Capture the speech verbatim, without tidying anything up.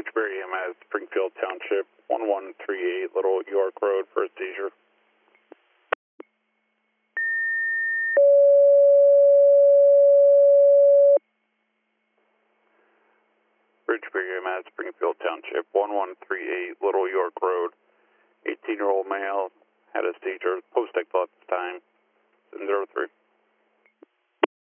Ridgebury M S, Springfield Township, one one three eight Little York Road for a seizure. Ridgebury M S, Springfield Township, one one three eight Little York Road. eighteen-year-old male had a seizure, post-eclipse time, zero three.